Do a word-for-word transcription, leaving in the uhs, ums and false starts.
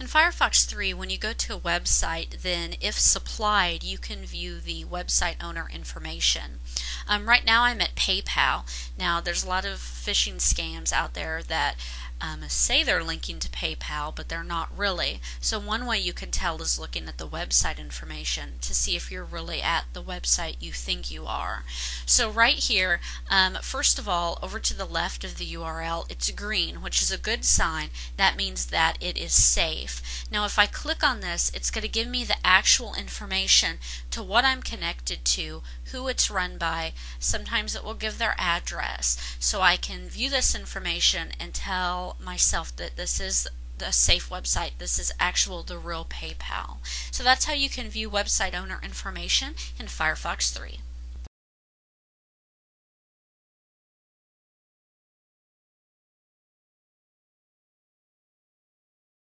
In Firefox three, when you go to a website, then if supplied, you can view the website owner information. Um, right now I'm at PayPal. Now there's a lot of phishing scams out there that um, say they're linking to PayPal, but they're not really. So one way you can tell is looking at the website information to see if you're really at the website you think you are. So right here, um, first of all, over to the left of the U R L, it's green, which is a good sign. That means that it is safe. Now if I click on this, it's going to give me the actual information to what I'm connected to, who it's run by. Sometimes it will give their address, so I can view this information and tell myself that this is a safe website. This is actual the real PayPal. So that's how you can view website owner information in Firefox three.